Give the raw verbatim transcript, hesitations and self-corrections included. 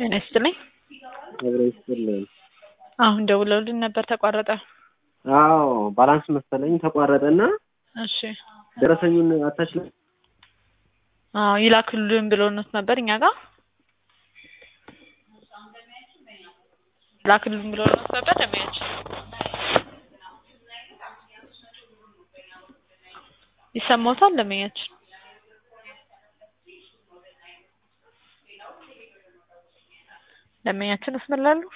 ጤና ይስጥልኝ። አብሮ ይስጥልኝ። አሁን ደውለውልን ነበር ተቋረጠ። አዎ ባላንስ መሰለኝ ተቋረጠና እሺ ደረሰኙን አታች አዎ ይላክልን ብለውነት ነበር እኛ ጋር ላክልን ብለውነት ነበር ደመያች ይሰማዎታል ደመያች ደመያችን እስመላሉ